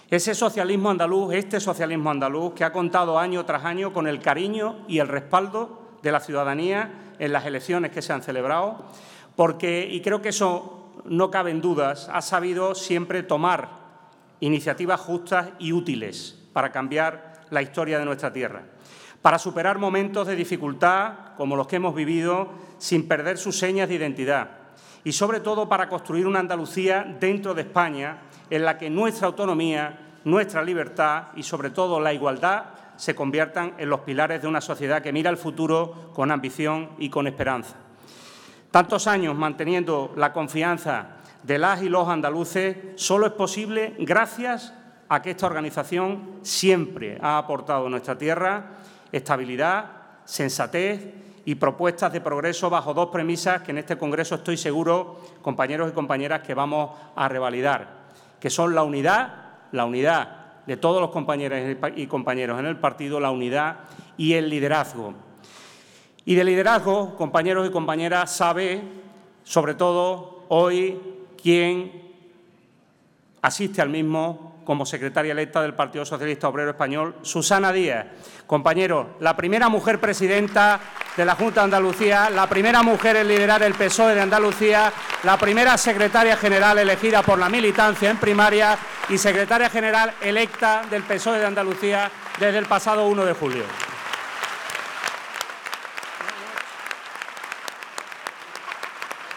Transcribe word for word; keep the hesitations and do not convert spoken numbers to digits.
Ese socialismo andaluz, este socialismo andaluz, que ha contado año tras año con el cariño y el respaldo de la ciudadanía en las elecciones que se han celebrado, porque, y creo que eso no cabe en dudas, ha sabido siempre tomar iniciativas justas y útiles para cambiar la historia de nuestra tierra, para superar momentos de dificultad como los que hemos vivido sin perder sus señas de identidad y, sobre todo, para construir una Andalucía dentro de España en la que nuestra autonomía, nuestra libertad y, sobre todo, la igualdad se conviertan en los pilares de una sociedad que mira al futuro con ambición y con esperanza. Tantos años manteniendo la confianza de las y los andaluces solo es posible gracias a que esta organización siempre ha aportado a nuestra tierra estabilidad, sensatez y propuestas de progreso bajo dos premisas que en este Congreso estoy seguro, compañeros y compañeras, que vamos a revalidar, que son la unidad, la unidad de todos los compañeros y compañeros en el partido, la unidad y el liderazgo. Y de liderazgo, compañeros y compañeras, sabe, sobre todo hoy, quien asiste al mismo como secretaria electa del Partido Socialista Obrero Español, Susana Díaz. Compañeros, la primera mujer presidenta de la Junta de Andalucía, la primera mujer en liderar el P S O E de Andalucía, la primera secretaria general elegida por la militancia en primaria y secretaria general electa del P S O E de Andalucía desde el pasado uno de julio.